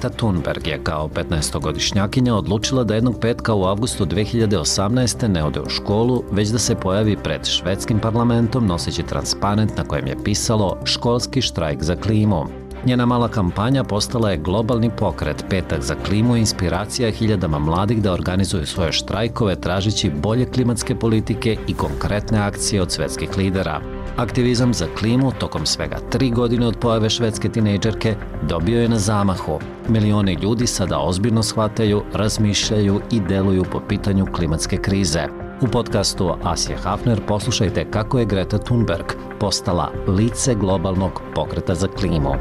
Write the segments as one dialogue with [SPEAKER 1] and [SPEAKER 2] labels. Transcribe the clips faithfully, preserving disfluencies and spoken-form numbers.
[SPEAKER 1] Greta Thunberg je kao petnaestogodišnjakinja odlučila da jednog petka u avgustu dve hiljade osamnaeste. ne ode u školu, već da se pojavi pred švedskim parlamentom noseći transparent na kojem je pisalo školski štrajk za klimu. Njena mala kampanja postala je globalni pokret Petak za klimu i inspiracija hiljadama mladih da organizuju svoje štrajkove tražeći bolje klimatske politike i konkretne akcije od svetskih lidera. Aktivizam za klimu tokom svega tri godine od pojave švedske tinejdžerke dobio je na zamahu. Milioni ljudi sada ozbiljno shvataju, razmišljaju i deluju po pitanju klimatske krize. U podcastu Asije Hafner poslušajte kako je Greta Thunberg postala lice globalnog pokreta za klimu.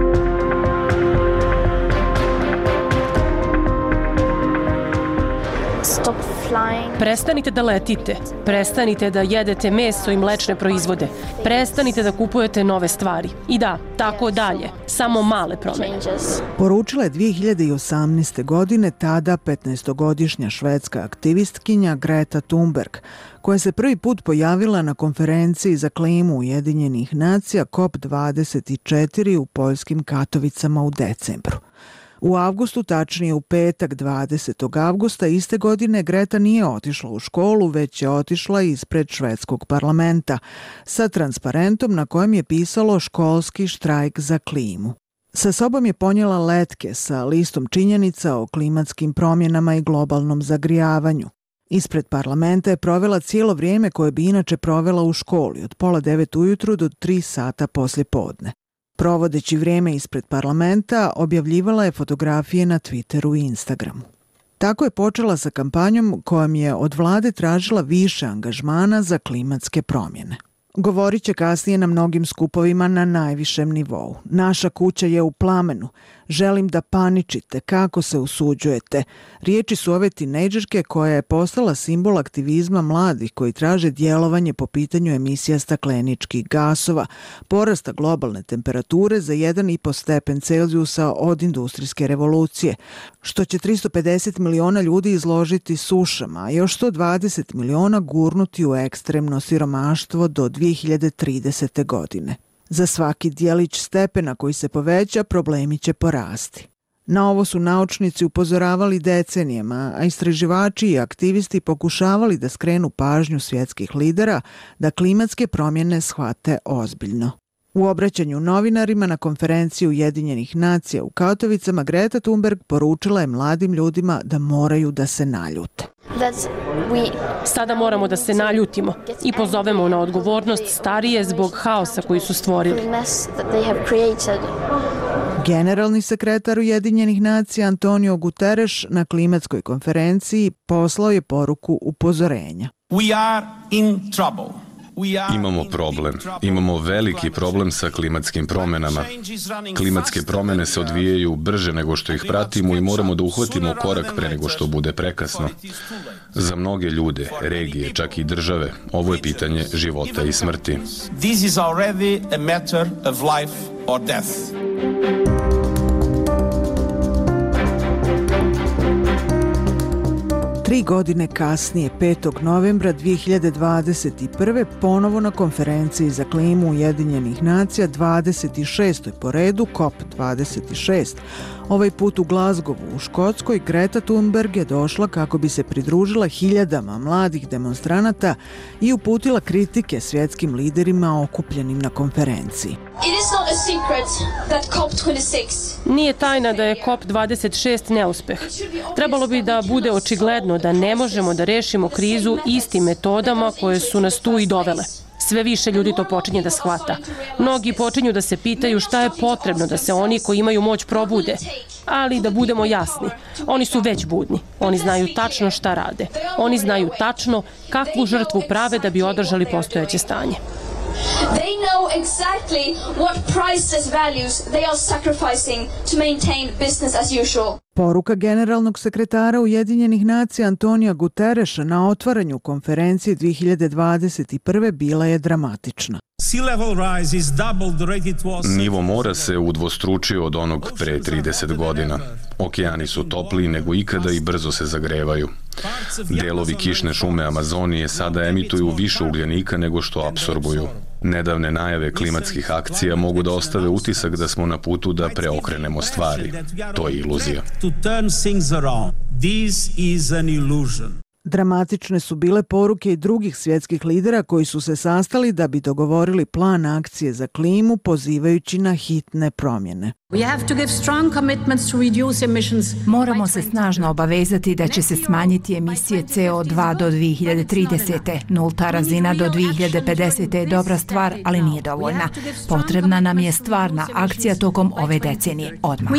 [SPEAKER 2] Prestanite da letite, prestanite da jedete meso i mlečne proizvode, prestanite da kupujete nove stvari. I da, tako dalje, samo male promjene.
[SPEAKER 3] Poručila je dve hiljade osamnaeste. godine tada petnaestogodišnja švedska aktivistkinja Greta Thunberg, koja se prvi put pojavila na konferenciji za klimu Ujedinjenih nacija C O P dvadeset četiri u poljskim Katovicama u decembru. U avgustu, tačnije u petak dvadesetog avgusta iste godine, Greta nije otišla u školu, već je otišla ispred švedskog parlamenta sa transparentom na kojem je pisalo školski štrajk za klimu. Sa sobom je ponijela letke sa listom činjenica o klimatskim promjenama i globalnom zagrijavanju. Ispred parlamenta je provela cijelo vrijeme koje bi inače provela u školi, od pola devet ujutru do tri sata poslje podne. Provodeći vrijeme ispred parlamenta, objavljivala je fotografije na Twitteru i Instagramu. Tako je počela sa kampanjom kojom je od vlade tražila više angažmana za klimatske promjene. Govorit će kasnije na mnogim skupovima na najvišem nivou. Naša kuća je u plamenu. Želim da paničite. Kako se usuđujete? Riječi su ove tinejdžerke koja je postala simbol aktivizma mladih koji traže djelovanje po pitanju emisija stakleničkih gasova, porasta globalne temperature za jedan i po stepen Celzijusa od industrijske revolucije, što će tristo pedeset miliona ljudi izložiti sušama, a još sto dvadeset miliona gurnuti u ekstremno siromaštvo do dve hiljade tridesete. godine. Za svaki dijelić stepena koji se poveća, problemi će porasti. Na ovo su naučnici upozoravali decenijama, a istraživači i aktivisti pokušavali da skrenu pažnju svjetskih lidera da klimatske promjene shvate ozbiljno. U obraćanju novinarima na konferenciji Ujedinjenih nacija u Katovicama, Greta Thunberg poručila je mladim ljudima da moraju da se naljute.
[SPEAKER 2] Sada moramo da se naljutimo i pozovemo na odgovornost starije zbog haosa koji su stvorili.
[SPEAKER 3] Generalni sekretar Ujedinjenih nacija Antonio Guterres na klimatskoj konferenciji poslao je poruku upozorenja.
[SPEAKER 4] We are in trouble.
[SPEAKER 5] Imamo problem. Imamo veliki problem sa klimatskim promjenama. Klimatske promjene se odvijaju brže nego što ih pratimo i moramo da uhvatimo korak pre nego što bude prekasno. Za mnoge ljude, regije, čak i države, ovo je pitanje života i smrti.
[SPEAKER 4] This is already a matter of life or death.
[SPEAKER 3] Tri godine kasnije, petog novembra dve hiljade dvadeset prve. ponovo na konferenciji za klimu Ujedinjenih nacija, dvadeset šestoj po redu, C O P dvadeset šest. Ovaj put u Glasgowu u Škotskoj, Greta Thunberg je došla kako bi se pridružila hiljadama mladih demonstranata i uputila kritike svjetskim liderima okupljenim na konferenciji.
[SPEAKER 2] Nije tajna da je C O P dvadeset šest neuspeh. Trebalo bi da bude očigledno da ne možemo da rešimo krizu istim metodama koje su nas tu i dovele. Sve više ljudi to počinje da shvata. Mnogi počinju da se pitaju šta je potrebno da se oni koji imaju moć probude. Ali da budemo jasni, oni su već budni. Oni znaju tačno šta rade. Oni znaju tačno kakvu žrtvu prave da bi održali postojeće stanje.
[SPEAKER 6] They know exactly what priceless values they are sacrificing to maintain business as usual.
[SPEAKER 3] Poruka generalnog sekretara Ujedinjenih nacija Antonija Guterresa na otvaranju konferencije dve hiljade dvadeset prve. bila je dramatična.
[SPEAKER 5] Nivo mora se udvostručio od onog pre trideset godina. Okeani su topliji nego ikada i brzo se zagrevaju. Delovi kišne šume Amazonije sada emituju više ugljenika nego što apsorbuju. Nedavne najave klimatskih akcija mogu da ostave utisak da smo na putu da preokrenemo stvari. To je iluzija.
[SPEAKER 3] Dramatične su bile poruke i drugih svjetskih lidera koji su se sastali da bi dogovorili plan akcije za klimu pozivajući na hitne promjene.
[SPEAKER 7] Moramo se snažno obavezati da će se smanjiti emisije C O dva do dvije hiljade tridesete. Nulta razina do dvije hiljade pedesete je dobra stvar, ali nije dovoljna. Potrebna nam je stvarna akcija tokom ove decenije, odmah.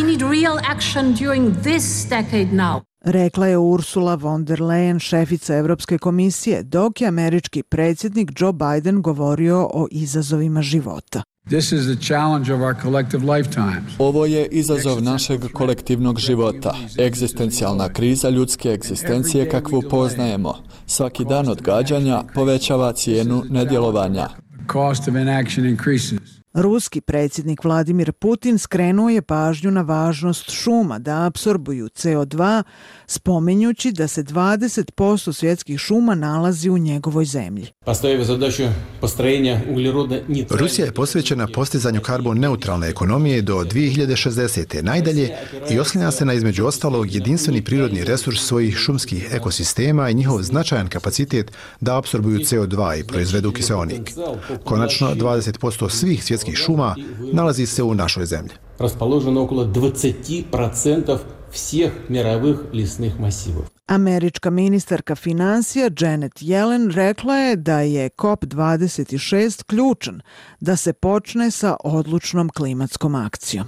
[SPEAKER 3] Rekla je Ursula von der Leyen, šefica Evropske komisije, dok je američki predsjednik Joe Biden govorio o izazovima života.
[SPEAKER 8] Ovo je izazov našeg kolektivnog života, egzistencijalna kriza ljudske egzistencije kakvu poznajemo. Svaki dan odgađanja povećava cijenu nedjelovanja.
[SPEAKER 3] Ruski predsjednik Vladimir Putin skrenuo je pažnju na važnost šuma da apsorbuju C O dva, spominjući da se dvadeset posto svjetskih šuma nalazi u njegovoj zemlji.
[SPEAKER 9] Rusija je posvećena postizanju karbon neutralne ekonomije do dvije hiljade šezdesete najdalje i oslanja se na između ostalog jedinstveni prirodni resurs svojih šumskih ekosistema i njihov značajan kapacitet da apsorbuju C O dva i proizvedu kiseonik. Konačno, dvadeset posto svih svjetskih šuma nalazi se u našoj zemlji.
[SPEAKER 10] Расположено около двадцать процентов всех мировых лесных массивов.
[SPEAKER 3] Američka ministarka financija Janet Yellen rekla je da je COP dvadeset šest ključan da se počne sa odlučnom klimatskom akcijom.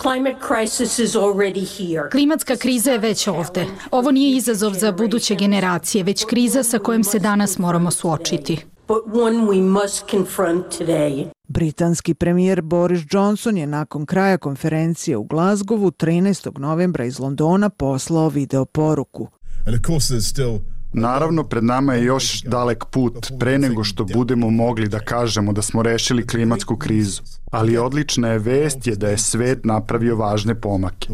[SPEAKER 7] Klimatska kriza je već ovdje. Ovo nije izazov za buduće generacije, već kriza sa kojom se danas moramo suočiti.
[SPEAKER 3] Britanski premijer Boris Johnson je nakon kraja konferencije u Glasgowu trinaestog novembra iz Londona poslao video poruku.
[SPEAKER 11] Naravno, pred nama je još dalek put pre nego što budemo mogli da kažemo da smo rešili klimatsku krizu. Ali odlična je vest je da je svet napravio važne pomake.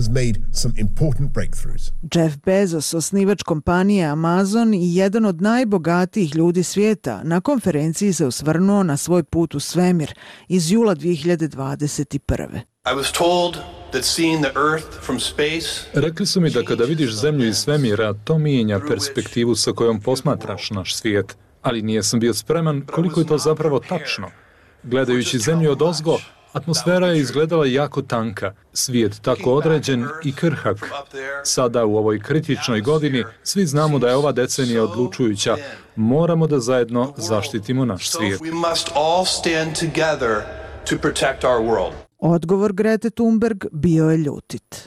[SPEAKER 3] Jeff Bezos, osnivač kompanije Amazon i jedan od najbogatijih ljudi svijeta, na konferenciji se osvrnuo na svoj put u svemir iz jula dvije hiljade dvadeset prve.
[SPEAKER 12] I was told that seeing the Earth from space...
[SPEAKER 13] Rekli su mi da kada vidiš zemlju iz svemira, to mijenja perspektivu sa kojom posmatraš naš svijet. Ali nisam bio spreman koliko je to zapravo tačno. Gledajući zemlju odozgo, atmosfera je izgledala jako tanka, svijet tako određen i krhak. Sada u ovoj kritičnoj godini svi znamo da je ova decenija odlučujuća. Moramo da zajedno zaštitimo naš svijet.
[SPEAKER 3] Odgovor Grete Thunberg bio je ljutit.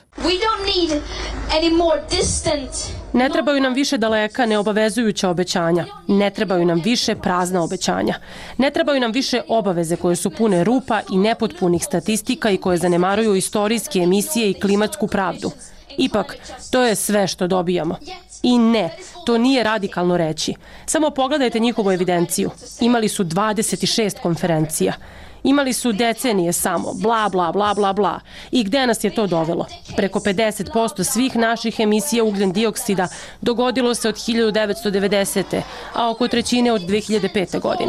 [SPEAKER 2] Ne trebaju nam više daleka neobavezujuća obećanja. Ne trebaju nam više prazna obećanja. Ne trebaju nam više obaveze koje su pune rupa i nepotpunih statistika i koje zanemaruju istorijske emisije i klimatsku pravdu. Ipak, to je sve što dobijamo. I ne, to nije radikalno reći. Samo pogledajte njihovu evidenciju. Imali su dvadeset šest konferencija. Imali su decenije samo, bla, bla, bla, bla, bla. I gde nas je to dovelo? Preko pedeset posto svih naših emisija ugljen dioksida dogodilo se od hiljadu devetsto devedesete. a oko trećine od dvije hiljade pete. godine.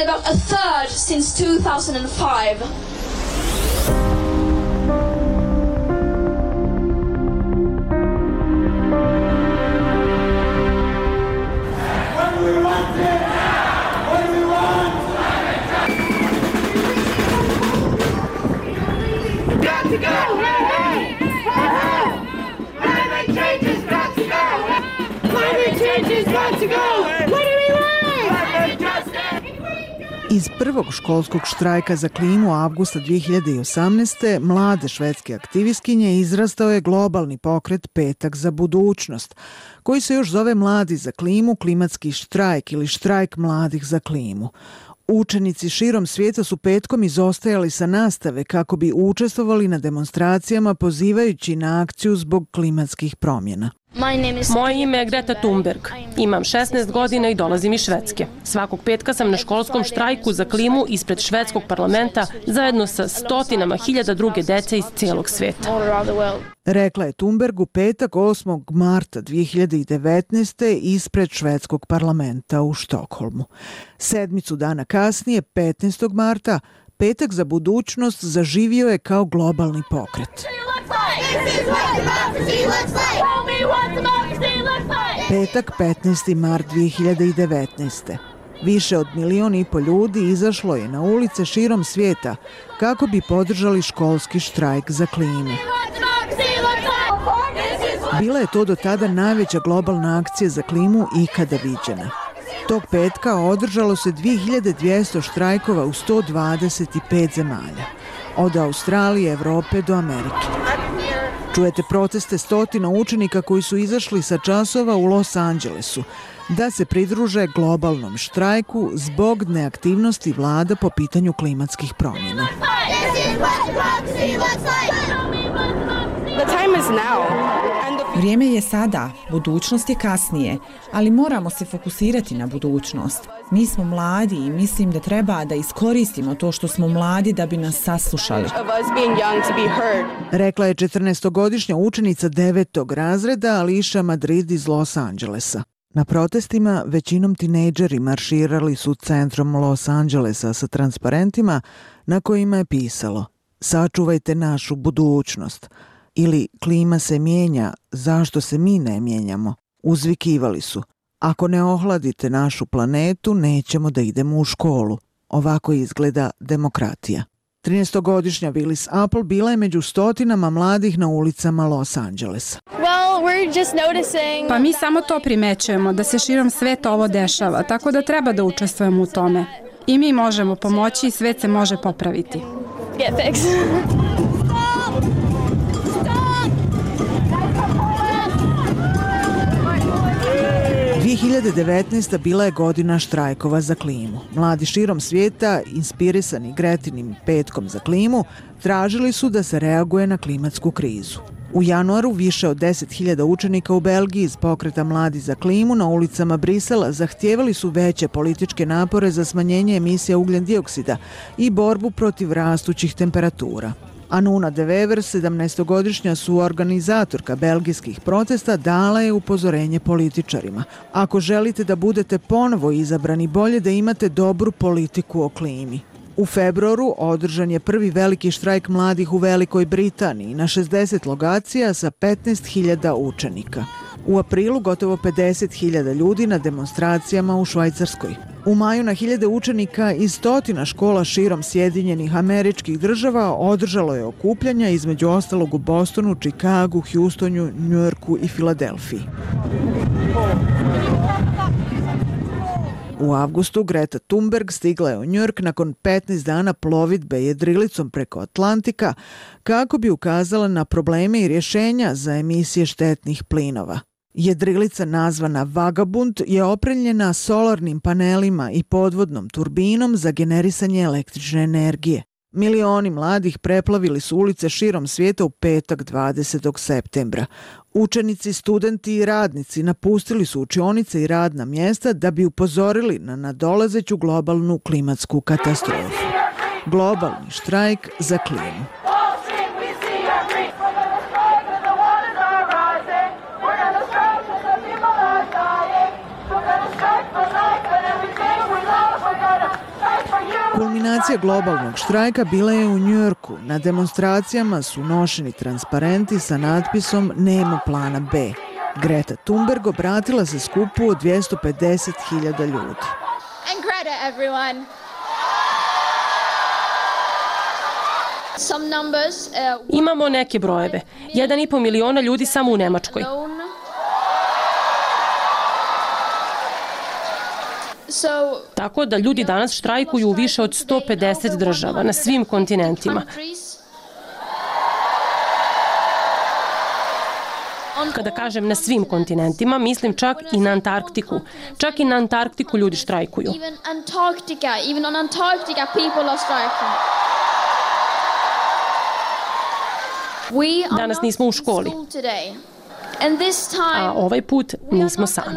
[SPEAKER 3] Iz prvog školskog štrajka za klimu avgusta dvije hiljade osamnaeste. mlade švedske aktivistkinje izrastao je globalni pokret Petak za budućnost, koji se još zove Mladi za klimu, klimatski štrajk ili štrajk mladih za klimu. Učenici širom svijeta su petkom izostajali sa nastave kako bi učestvovali na demonstracijama pozivajući na akciju zbog klimatskih promjena.
[SPEAKER 2] Moje ime je Greta Thunberg. Imam šesnaest godina i dolazim iz Švedske. Svakog petka sam na školskom štrajku za klimu ispred švedskog parlamenta zajedno sa stotinama hiljada druge dece iz celog sveta.
[SPEAKER 3] Rekla je Thunberg u petak osmog marta dve hiljade devetnaeste. ispred švedskog parlamenta u Štokholmu. Sedmicu dana kasnije, petnaestog marta, Petak za budućnost zaživio je kao globalni pokret. Petak, petnaesti mart dve hiljade devetnaeste. Više od milion i po ljudi izašlo je na ulice širom svijeta kako bi podržali školski štrajk za klimu. Bila je to do tada najveća globalna akcija za klimu ikada viđena. Tog petka održalo se dve hiljade dvjesto štrajkova u sto dvadeset pet zemalja, od Australije, Evrope do Amerike. Čujete proteste stotina učenika koji su izašli sa časova u Los Angelesu da se pridruže globalnom štrajku zbog neaktivnosti vlada po pitanju klimatskih promjena.
[SPEAKER 14] Vrijeme je sada, budućnost je kasnije, ali moramo se fokusirati na budućnost. Mi smo mladi i mislim da treba da iskoristimo to što smo mladi da bi nas saslušali.
[SPEAKER 3] Rekla je četrnaestogodišnja učenica devetog razreda Alicia Madrid iz Los Angelesa. Na protestima većinom tinejdžeri marširali su centrom Los Angelesa sa transparentima na kojima je pisalo: "Sačuvajte našu budućnost" ili "Klima se mijenja, zašto se mi ne mijenjamo?" Uzvikivali su: "Ako ne ohladite našu planetu, nećemo da idemo u školu." Ovako izgleda demokratija. trinaestogodišnja Willis Apple bila je među stotinama mladih na ulicama Los Angelesa.
[SPEAKER 15] Pa mi samo to primećujemo, da se širom sveta ovo dešava, tako da treba da učestvujemo u tome. I mi možemo pomoći i svet se može popraviti.
[SPEAKER 3] dve hiljade devetnaesta. bila je godina štrajkova za klimu. Mladi širom svijeta, inspirisani Gretinim petkom za klimu, tražili su da se reaguje na klimatsku krizu. U januaru više od deset hiljada učenika u Belgiji iz pokreta Mladi za klimu na ulicama Brisela zahtijevali su veće političke napore za smanjenje emisija ugljen dioksida i borbu protiv rastućih temperatura. Anuna de Wever, sedamnaestogodišnja suorganizatorka belgijskih protesta, dala je upozorenje političarima: "Ako želite da budete ponovo izabrani, bolje da imate dobru politiku o klimi." U februaru održan je prvi veliki štrajk mladih u Velikoj Britaniji na šezdeset lokacija sa petnaest hiljada učenika. U aprilu gotovo pedeset hiljada ljudi na demonstracijama u Švajcarskoj. U maju na hiljade učenika iz stotina škola širom Sjedinjenih Američkih Država održalo je okupljanja, između ostalog u Bostonu, Čikagu, Houstonu, Njujorku i Filadelfiji. U avgustu Greta Thunberg stigla je u Njujork nakon petnaest dana plovidbe jedrilicom preko Atlantika kako bi ukazala na probleme i rješenja za emisije štetnih plinova. Jedrilica nazvana Vagabund je opremljena solarnim panelima i podvodnom turbinom za generisanje električne energije. Milioni mladih preplavili su ulice širom svijeta u petak dvadesetog septembra. Učenici, studenti i radnici napustili su učionice i radna mjesta da bi upozorili na nadolazeću globalnu klimatsku katastrofu. Globalni štrajk za klimu. Kulminacija globalnog štrajka bila je u Njujorku. Na demonstracijama su nošeni transparenti sa natpisom "Nema plana B". Greta Thunberg obratila se skupu od dvjesto pedeset hiljada ljudi.
[SPEAKER 6] And Greta, everyone. Some numbers, uh,
[SPEAKER 2] Imamo neke brojeve. Jedan i po miliona ljudi samo u Nemačkoj. Tako da ljudi danas štrajkuju u više od sto pedeset država na svim kontinentima. Kada kažem na svim kontinentima, mislim čak i na Antarktiku. Čak i na Antarktiku ljudi štrajkuju. Danas nismo u školi. A ovaj put nismo sami.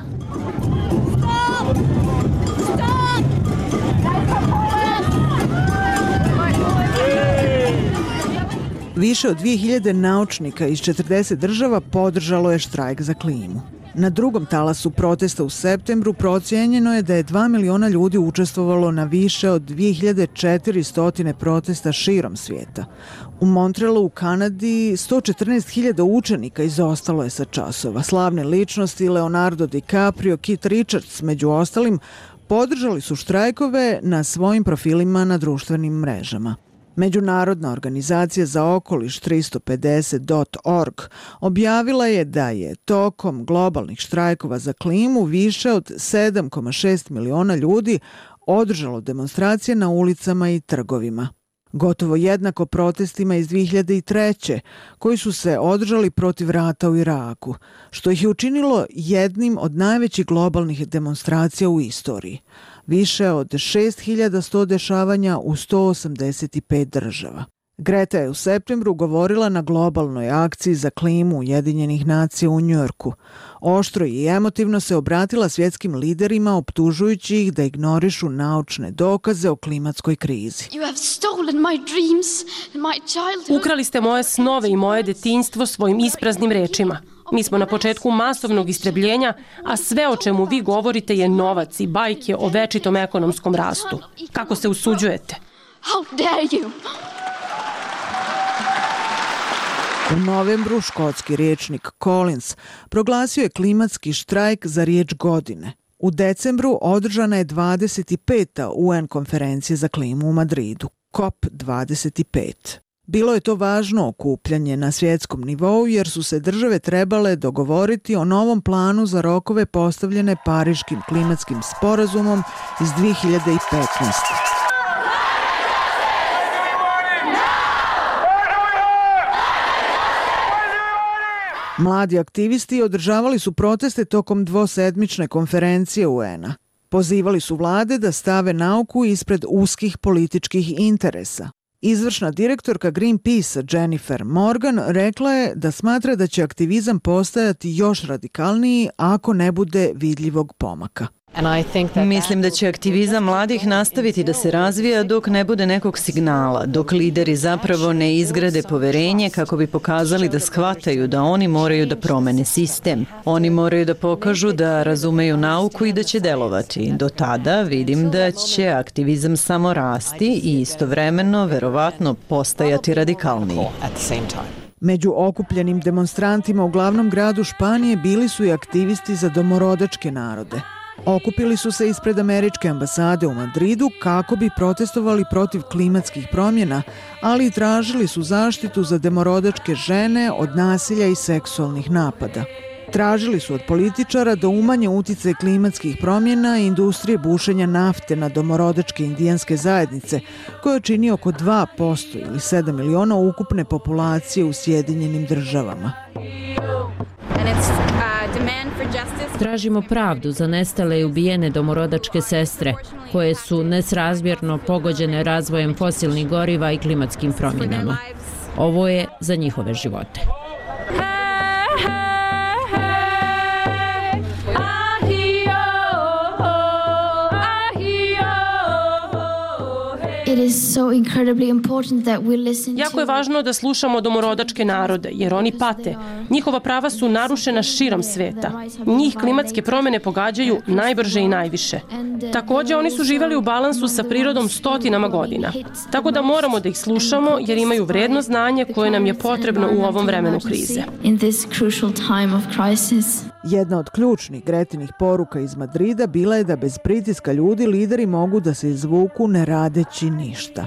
[SPEAKER 3] Više od dvije hiljade naučnika iz četrdeset država podržalo je štrajk za klimu. Na drugom talasu protesta u septembru procijenjeno je da je dva miliona ljudi učestvovalo na više od dvije hiljade četiristo protesta širom svijeta. U Montrealu u Kanadi sto četrnaest hiljada učenika izostalo je sa časova. Slavne ličnosti Leonardo DiCaprio, Keith Richards među ostalim podržali su štrajkove na svojim profilima na društvenim mrežama. Međunarodna organizacija za okoliš tristo pedeset dot org objavila je da je tokom globalnih štrajkova za klimu više od sedam zarez šest miliona ljudi održalo demonstracije na ulicama i trgovima. Gotovo jednako protestima iz dvije hiljade treće koji su se održali protiv rata u Iraku, što ih je učinilo jednim od najvećih globalnih demonstracija u istoriji. Više od šest hiljada sto dešavanja u sto osamdeset pet država. Greta je u septembru govorila na globalnoj akciji za klimu Ujedinjenih nacija u Njujorku. Oštro i emotivno se obratila svjetskim liderima optužujući ih da ignorišu naučne dokaze o klimatskoj krizi.
[SPEAKER 2] Ukrali ste moje snove i moje detinjstvo svojim ispraznim rečima. Mi smo na početku masovnog istrebljenja, a sve o čemu vi govorite je novac i bajke o večitom ekonomskom rastu. Kako se usuđujete?
[SPEAKER 3] U novembru škotski rječnik Collins proglasio je klimatski štrajk za riječ godine. U decembru održana je dvadeset peta U N konferencija za klimu u Madridu, C O P dvadeset pet. Bilo je to važno okupljanje na svjetskom nivou jer su se države trebale dogovoriti o novom planu za rokove postavljene Pariškim klimatskim sporazumom iz dvije hiljade petnaeste. Mladi aktivisti održavali su proteste tokom dvosedmične konferencije U N-a. Pozivali su vlade da stave nauku ispred uskih političkih interesa. Izvršna direktorka Greenpeace Jennifer Morgan rekla je da smatra da će aktivizam postajati još radikalniji ako ne bude vidljivog pomaka.
[SPEAKER 16] Mislim da će aktivizam mladih nastaviti da se razvija dok ne bude nekog signala, dok lideri zapravo ne izgrade poverenje kako bi pokazali da shvataju da oni moraju da promene sistem. Oni moraju da pokažu da razumeju nauku i da će delovati. Do tada vidim da će aktivizam samo rasti i istovremeno verovatno postajati radikalniji.
[SPEAKER 3] Među okupljenim demonstrantima u glavnom gradu Španije bili su i aktivisti za domorodačke narode. Okupili su se ispred američke ambasade u Madridu kako bi protestovali protiv klimatskih promjena, ali i tražili su zaštitu za domorodačke žene od nasilja i seksualnih napada. Tražili su od političara da umanje uticaj klimatskih promjena i industrije bušenja nafte na domorodačke indijanske zajednice, koje čini oko dva posto ili sedam miliona ukupne populacije u Sjedinjenim državama.
[SPEAKER 17] Tražimo pravdu za nestale i ubijene domorodačke sestre, koje su nesrazmjerno pogođene razvojem fosilnih goriva i klimatskim promjenama. Ovo je za njihove živote.
[SPEAKER 2] Jako je važno da slušamo domorodačke narode, jer oni pate. Njihova prava su narušena širom sveta. Njih klimatske promjene pogađaju najbrže i najviše. Također, oni su živjeli u balansu sa prirodom stotinama godina. Tako da moramo da ih slušamo, jer imaju vredno znanje koje nam je potrebno u ovom vremenu krize.
[SPEAKER 3] Jedna od ključnih Gretinih poruka iz Madrida bila je da bez pritiska ljudi lideri mogu da se izvuku ne radeći ništa.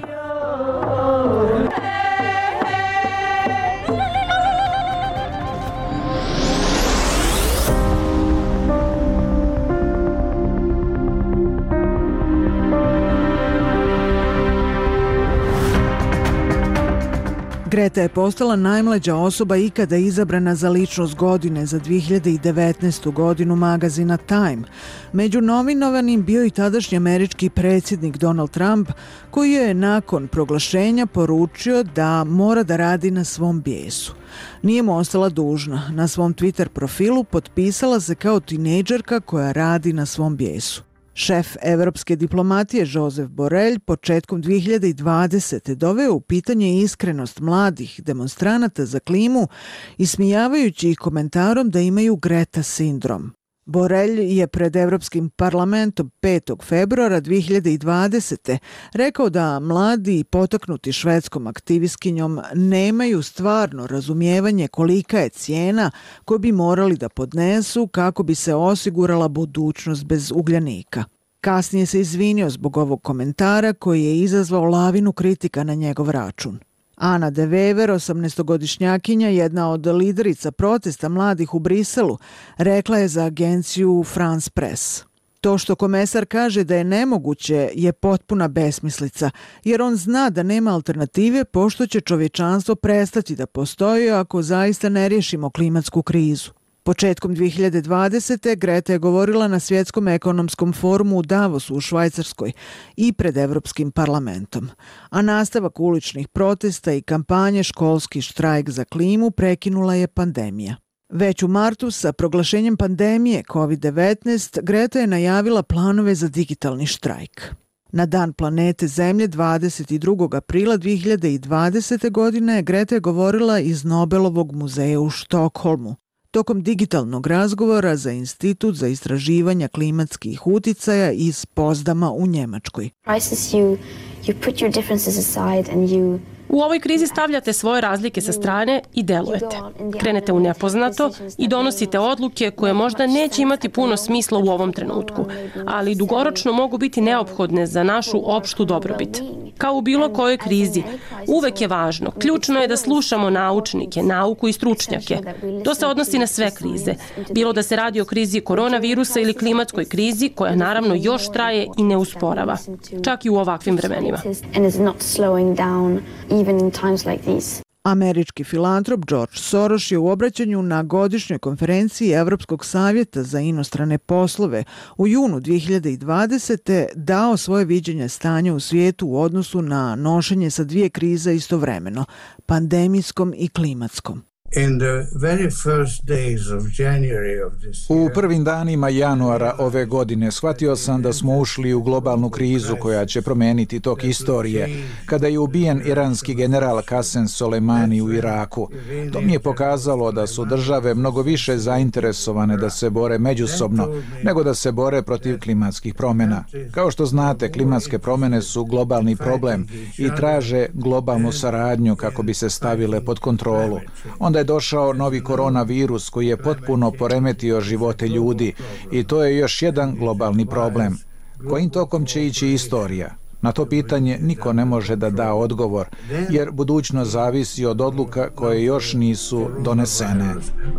[SPEAKER 3] Greta je postala najmlađa osoba ikada izabrana za ličnost godine za dvije hiljade devetnaestu. godinu magazina Time. Među nominovanim bio i tadašnji američki predsjednik Donald Trump, koji je nakon proglašenja poručio da mora da radi na svom bijesu. Nije mu ostala dužna. Na svom Twitter profilu potpisala se kao tinejdžerka koja radi na svom bijesu. Šef evropske diplomatije Josep Borrell početkom dvije hiljade dvadesete. doveo u pitanje iskrenost mladih demonstranata za klimu, ismijavajući ih komentarom da imaju Greta sindrom. Borrell je pred Evropskim parlamentom petog februara dvije hiljade dvadesete. rekao da mladi potaknuti švedskom aktivistkinjom nemaju stvarno razumijevanje kolika je cijena koju bi morali da podnesu kako bi se osigurala budućnost bez ugljanika. Kasnije se izvinio zbog ovog komentara koji je izazvao lavinu kritika na njegov račun. Ana de Wever, osamnaestogodišnjakinja, jedna od liderica protesta mladih u Briselu, rekla je za agenciju France Press. To što komesar kaže da je nemoguće je potpuna besmislica, jer on zna da nema alternative pošto će čovječanstvo prestati da postoji ako zaista ne riješimo klimatsku krizu. Početkom dvije hiljade dvadesete. Greta je govorila na Svjetskom ekonomskom forumu u Davosu u Švajcarskoj i pred Evropskim parlamentom. A nastavak uličnih protesta i kampanje Školski štrajk za klimu prekinula je pandemija. Već u martu sa proglašenjem pandemije kovid devetnaest Greta je najavila planove za digitalni štrajk. Na Dan planete Zemlje dvadeset drugog aprila dvije hiljade dvadesete. godine Greta je govorila iz Nobelovog muzeja u Štokholmu. Tokom digitalnog razgovora za Institut za istraživanja klimatskih uticaja iz Pozdama u Njemačkoj.
[SPEAKER 2] U ovoj krizi stavljate svoje razlike sa strane i delujete. Krenete u nepoznato i donosite odluke koje možda neće imati puno smisla u ovom trenutku, ali dugoročno mogu biti neophodne za našu opštu dobrobit. Kao u bilo kojoj krizi, uvek je važno, ključno je da slušamo naučnike, nauku i stručnjake. To se odnosi na sve krize, bilo da se radi o krizi koronavirusa ili klimatskoj krizi, koja naravno još traje i ne usporava, čak i u ovakvim vremenima.
[SPEAKER 3] Američki filantrop George Soros je u obraćanju na godišnjoj konferenciji Evropskog savjeta za inostrane poslove u junu dvije hiljade dvadesete. dao svoje viđenje stanja u svijetu u odnosu na nošenje sa dvije krize istovremeno, pandemijskom i klimatskom.
[SPEAKER 18] U prvim danima januara ove godine shvatio sam da smo ušli u globalnu krizu koja će promijeniti tok istorije, kada je ubijen iranski general Qasem Soleimani u Iraku. To mi je pokazalo da su države mnogo više zainteresovane da se bore međusobno nego da se bore protiv klimatskih promjena. Kao što znate, klimatske promjene su globalni problem i traže globalnu saradnju kako bi se stavile pod kontrolu. Onda je došao novi koronavirus koji je potpuno poremetio živote ljudi i to je još jedan globalni problem. Kojim tokom će ići istorija? Na to pitanje niko ne može da da odgovor, jer budućnost zavisi od odluka koje još nisu donesene.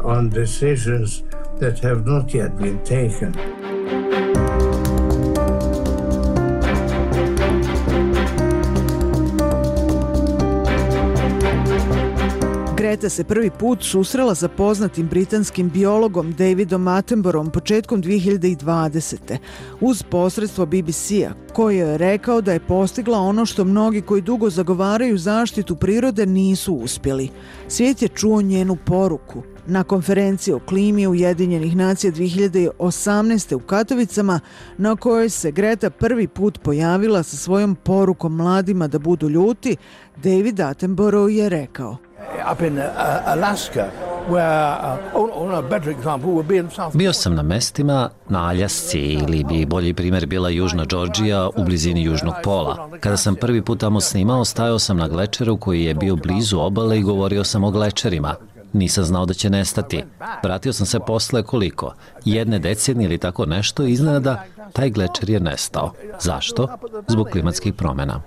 [SPEAKER 3] Greta se prvi put susrela sa poznatim britanskim biologom Davidom Attenboroughom početkom dvije hiljade dvadesete. uz posredstvo B B C-a, koji je rekao da je postigla ono što mnogi koji dugo zagovaraju zaštitu prirode nisu uspjeli. Svijet je čuo njenu poruku. Na konferenciji o klimi Ujedinjenih nacija dvije hiljade osamnaeste. u Katovicama, na kojoj se Greta prvi put pojavila sa svojom porukom mladima da budu ljuti, David Attenborough je rekao:
[SPEAKER 1] Bio sam na mestima na Aljasci ili bi bolji primjer bila Južna Džordžija u blizini Južnog pola. Kada sam prvi put tamo snimao, stajao sam na glečeru koji je bio blizu obale i govorio sam o glečerima. Nisam znao da će nestati. Vratio sam se posle koliko? Jedne decenije ili tako nešto i iznenada taj glečer je nestao. Zašto? Zbog klimatskih promjena.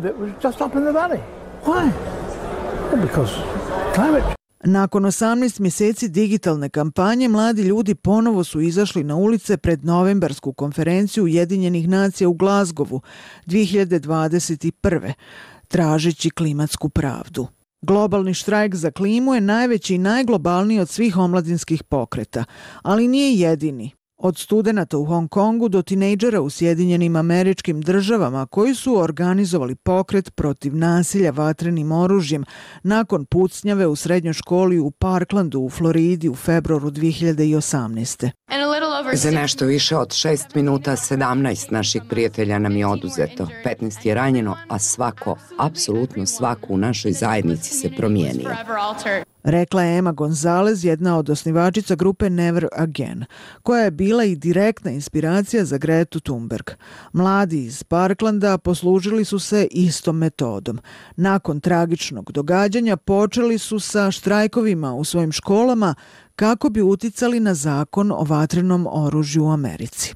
[SPEAKER 3] Nakon osamnaest mjeseci digitalne kampanje, mladi ljudi ponovo su izašli na ulice pred novembarsku konferenciju Ujedinjenih nacija u Glazgovu dvije hiljade dvadeset prve. tražeći klimatsku pravdu. Globalni štrajk za klimu je najveći i najglobalniji od svih omladinskih pokreta, ali nije jedini. Od studenata u Hong Kongu do tinejdžera u Sjedinjenim Američkim Državama koji su organizovali pokret protiv nasilja vatrenim oružjem nakon pucnjave u srednjoj školi u Parklandu u Floridi u februaru dvije hiljade osamnaeste.
[SPEAKER 19] Za nešto više od šest minuta sedamnaest naših prijatelja nam je oduzeto, petnaest je ranjeno, a svako, apsolutno svako u našoj zajednici se promijenio.
[SPEAKER 3] Rekla je Emma Gonzalez, jedna od osnivačica grupe Never Again, koja je bila i direktna inspiracija za Gretu Thunberg. Mladi iz Parklanda poslužili su se istom metodom. Nakon tragičnog događanja počeli su sa štrajkovima u svojim školama kako bi uticali na zakon o vatrenom oružju u Americi.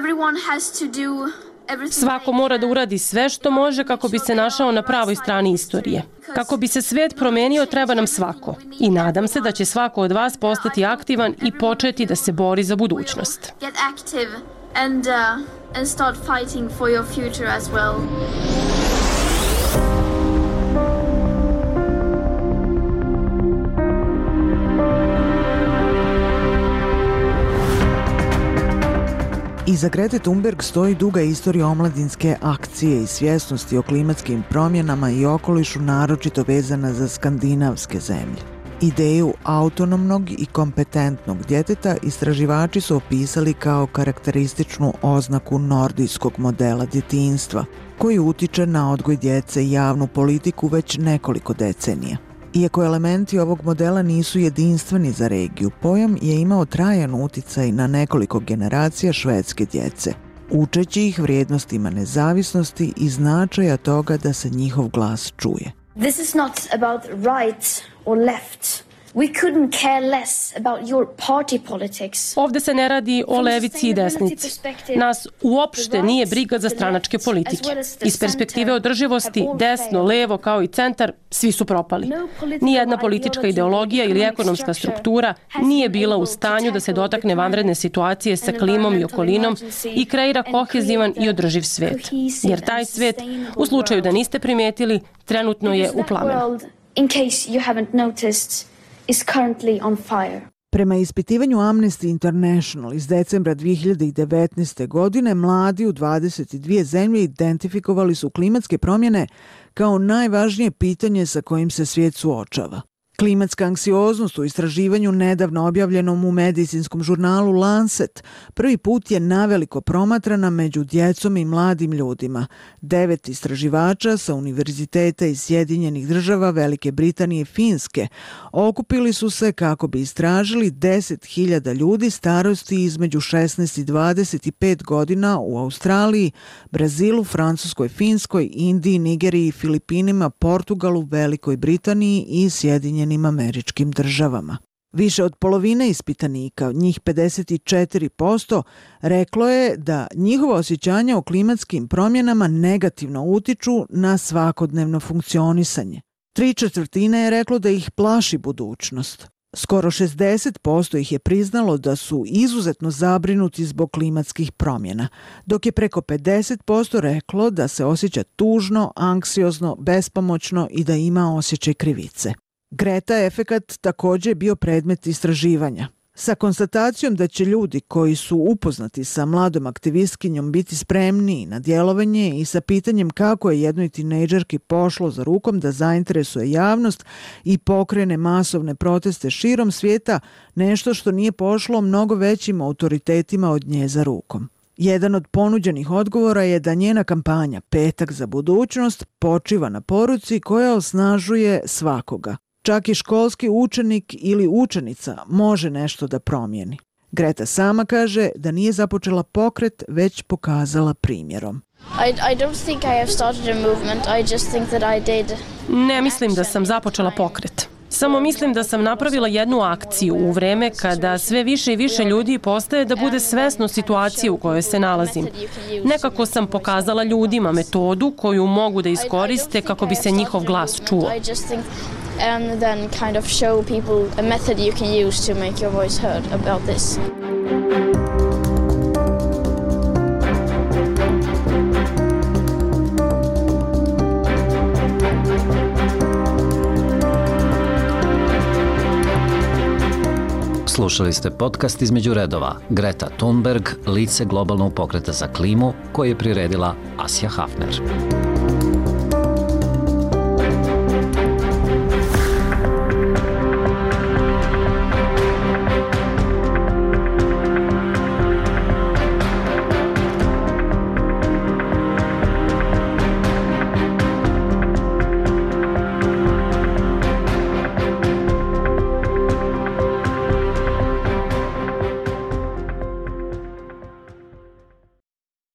[SPEAKER 2] Svako mora da uradi sve što može kako bi se našao na pravoj strani istorije. Kako bi se svet promenio, treba nam svako. I nadam se da će svako od vas postati aktivan i početi da se bori za budućnost.
[SPEAKER 3] Iza Grete Thunberg stoji duga istorija omladinske akcije i svjesnosti o klimatskim promjenama i okolišu, naročito vezana za skandinavske zemlje. Ideju autonomnog i kompetentnog djeteta istraživači su opisali kao karakterističnu oznaku nordijskog modela djetinjstva, koji utiče na odgoj djece i javnu politiku već nekoliko decenija. Iako elementi ovog modela nisu jedinstveni za regiju, pojam je imao trajan uticaj na nekoliko generacija švedske djece, učeći ih vrijednostima nezavisnosti i značaja toga da se njihov glas čuje.
[SPEAKER 6] This is not about right or left. We couldn't care less about your party politics.
[SPEAKER 2] Ovde se ne radi o levici i desnici. Nas uopšte nije briga za stranačke politike. Iz perspektive održivosti, desno, levo kao i centar, svi su propali. Nijedna politička ideologija ili ekonomska struktura nije bila u stanju da se dotakne vanredne situacije sa klimom i okolinom i kreira kohezivan i održiv svet. Jer taj svet, u slučaju da niste primetili, trenutno je u plamenu.
[SPEAKER 6] In case you haven't noticed, is currently on fire.
[SPEAKER 3] Prema ispitivanju Amnesty International iz decembra dvije hiljade devetnaeste. godine, mladi u dvadeset dvije zemlje identifikovali su klimatske promjene kao najvažnije pitanje sa kojim se svijet suočava. Klimatska anksioznost u istraživanju nedavno objavljenom u medicinskom žurnalu Lancet prvi put je naveliko promatrana među djecom i mladim ljudima. Devet istraživača sa univerziteta iz Sjedinjenih Država, Velike Britanije i Finske okupili su se kako bi istražili deset hiljada ljudi starosti između šesnaest i dvadeset pet godina u Australiji, Brazilu, Francuskoj, Finskoj, Indiji, Nigeriji, Filipinima, Portugalu, Velikoj Britaniji i Sjedinjenim Američkim Državama. Više od polovine ispitanika, njih pedeset četiri posto, reklo je da njihova osjećanja o klimatskim promjenama negativno utiču na svakodnevno funkcionisanje. Tri četvrtine je reklo da ih plaši budućnost. Skoro šezdeset posto ih je priznalo da su izuzetno zabrinuti zbog klimatskih promjena, dok je preko pedeset posto reklo da se osjeća tužno, anksiozno, bespomoćno i da ima osjećaj krivice. Greta efekat također je bio predmet istraživanja. Sa konstatacijom da će ljudi koji su upoznati sa mladom aktivistkinjom biti spremniji na djelovanje i sa pitanjem kako je jednoj tinejdžerki pošlo za rukom da zainteresuje javnost i pokrene masovne proteste širom svijeta, nešto što nije pošlo mnogo većim autoritetima od nje za rukom. Jedan od ponuđenih odgovora je da njena kampanja Petak za budućnost počiva na poruci koja osnažuje svakoga. Čak i školski učenik ili učenica može nešto da promijeni. Greta sama kaže da nije započela pokret, već pokazala primjerom.
[SPEAKER 6] I, I don't think I have started a movement. I just think that I did.
[SPEAKER 2] Ne mislim da sam započela pokret. Samo mislim da sam napravila jednu akciju u vreme kada sve više i više ljudi postaje da bude svesno situacije u kojoj se nalazim. Nekako sam pokazala ljudima metodu koju mogu da iskoriste kako bi se njihov glas čuo.
[SPEAKER 6] And then kind of show people a method you can use to make your voice heard about this.
[SPEAKER 1] Slušali ste podcast Između redova. Greta Thunberg, lice globalnog pokreta za klimu, koji je priredila Asja Hafner.